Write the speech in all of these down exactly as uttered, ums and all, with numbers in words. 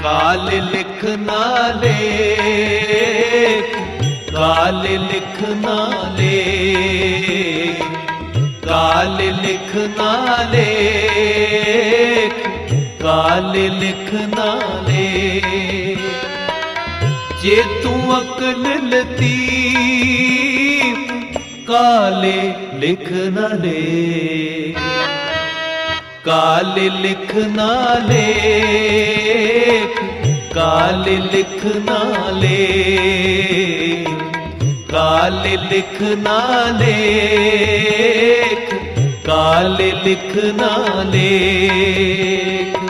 काल लिख ना लेख, काल लिख ना लेख, काल लिख ना लेख, काल लिख ना लेख। जे तू अकल लतीफ काले लिख ना लेख, काल लिख ना लेख, काल लिख ना लेख, काल लिख ना लेख, काल लिख ना लेख।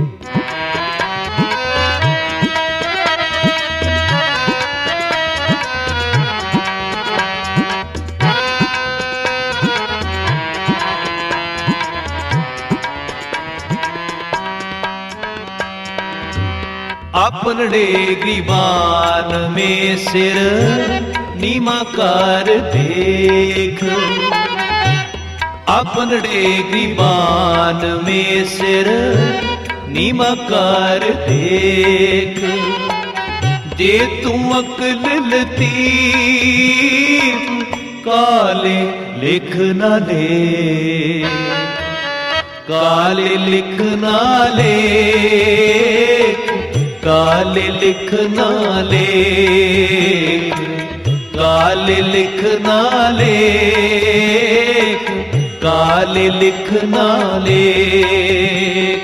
अपने गिरबान में सिर नीमा कर देख, अपने गिरबान में सिर नीमा कर देख। जे तू अकल लतीफ काले लिख ना लेख, काले लिख ना लेख, काल लिख ना लेख, काल लिख ना लेख, काल लिख ना लेख।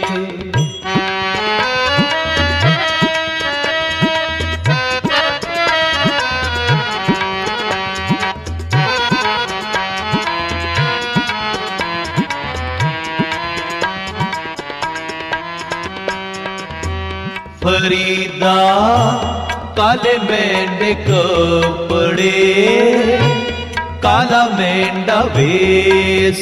फरीदा काले मेंढे कपड़े, काला मेंढा वेश,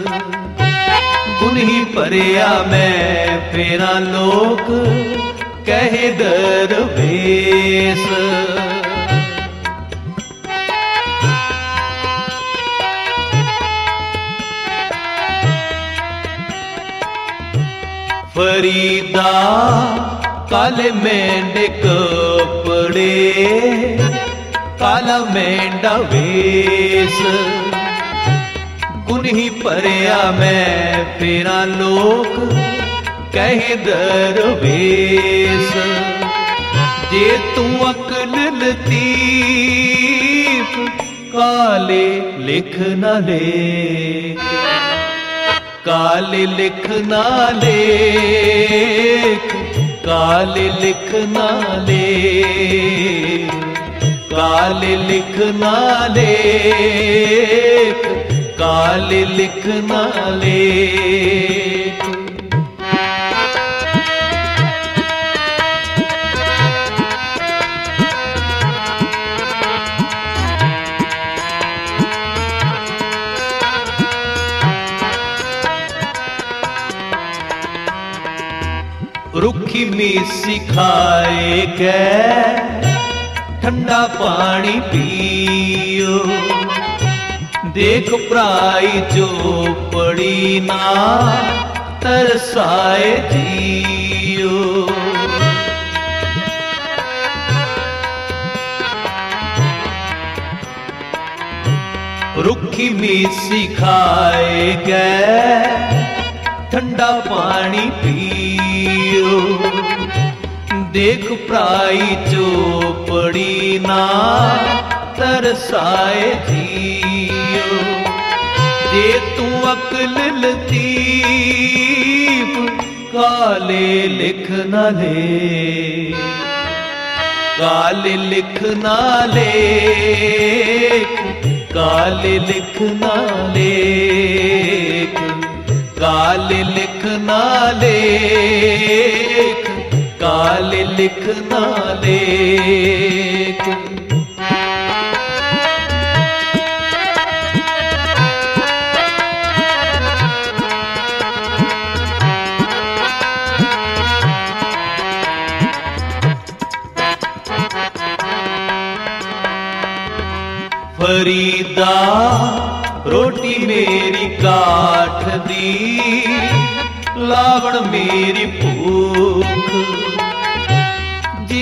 गुनही परिया मैं फेरा लोग कहे दरवेश। फरीदा काले मेंढे कपड़े, काला मेंढा वेश, गुनही परिया मैं फेरा लोग कहे दरवेश। जे तू अकल लतीफ काले लिख ना लेख, काल लिख ना लेख, काल लिख ना लेख, काल लिख ना लेख, काल लिख ना लेख। रुखी मिसी खाए के ठंडा पानी पियो, देख पराई जो पड़ी ना तरसाए जियो। रुखी मिसी खाए के ठंडा पानी पियो, देख पराई चोपड़ी ना तरसाए जियो। जे तू अकल लतीफ काले लिख ना लेख, काल लिख ना लेख, काल लिख ना लेख, काल लिख ना लेख, काल लिख ना लेख। फरीदा रोटी मेरी काठ दी, लावण मेरी भूख,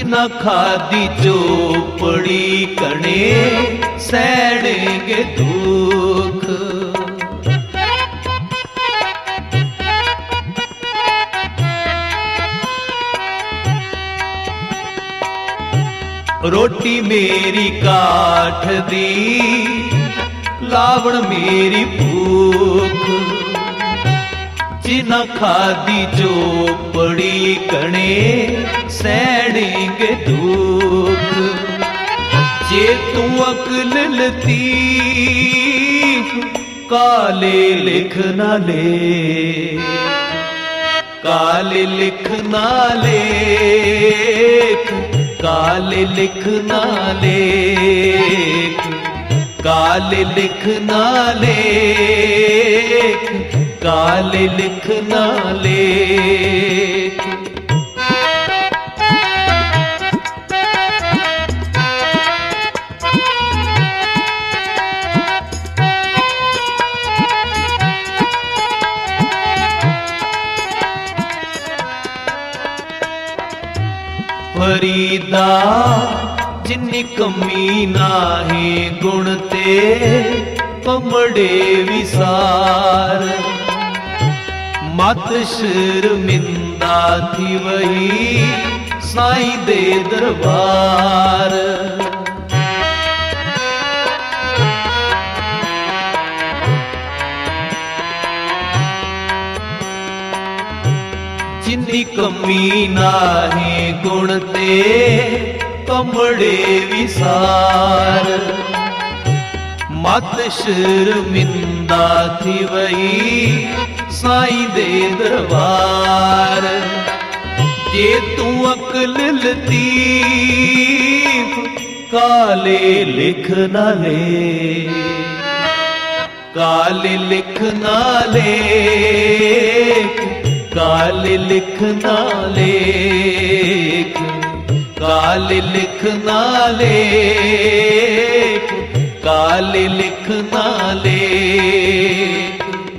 जिना खादी चोपड़ी कणे सैणेंगे दुख। रोटी मेरी काठ दी लावण मेरी भूख। जिना खादी चोपड़ी कणे सैणेंगे दुख। जे तू अकल लतीफ काले लिख ना ले, काले लिख ना लेख, काले लिख ना लेख, काले लिख ना लेख, काले लिख ना लेख। फरीदा जिन्नी कमी नाहे गुण ते कमड़े विसार। मत शर्मिंदा थी वही साईं दे दरबार। जिन्नी कमी नाहे गुण ते कमड़े विसार। मत शर्मिंदा थी वही साईं दे दरबार। जे तू अकल लतीफ काले लिख ना ले, काले लिख ना लेख, काले लिख ना लेख, काले लिख ना लेख, काले लिख ना लेख।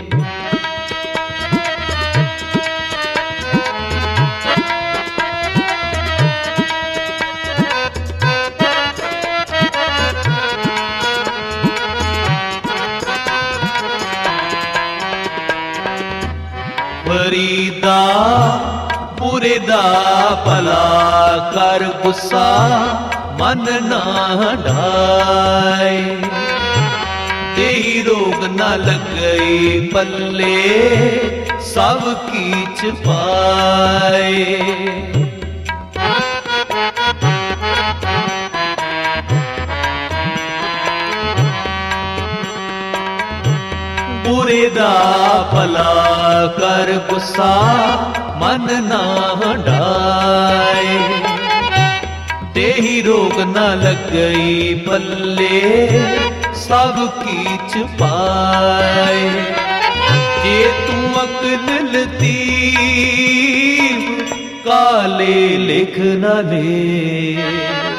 फरीदा बुरे दा भला कर गुस्सा मन ना ढाए। तेही रोग ना लग गई पल्ले सब कीच पाए। बुरे दा भला कर गुस्सा मन ना ढाए। तेही रोग ना लग गई पल्ले सब कीच पाए। जे तू अकल लतीफ काले लिख ना ले,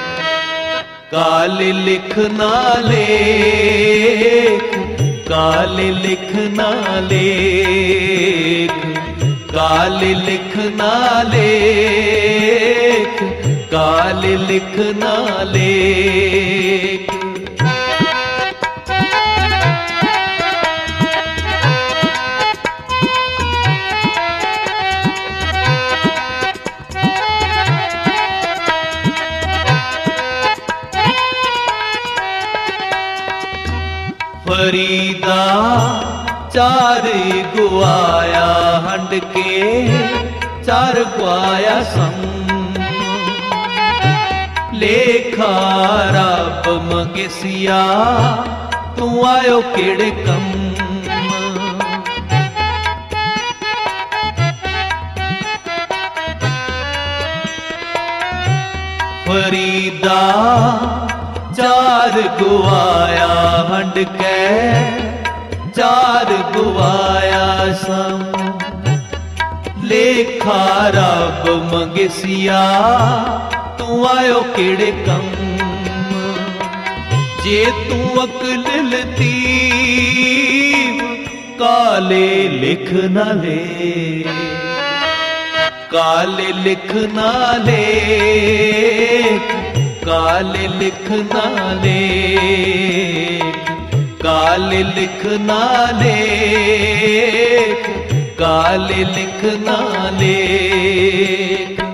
काले लिख ना लेख, काले लिख ना लेख, काले लिख ना लेख, काले लिख ना लेख। फरीदा चार गुआया हंड के चार गुआया संग। लेखा रब मंगसिया तू आयो केड़े कम। फरीदा चार गुआया हंड के चार गुआया सम। लेखा रब मंगसिया तू आयो केड़े कम। जे तू अकल लतीफ काले लिख ना ले, काले लिख ना लेख, काले लिख ना लेख, काले लिख ना लेख, काले लिख ना लेख।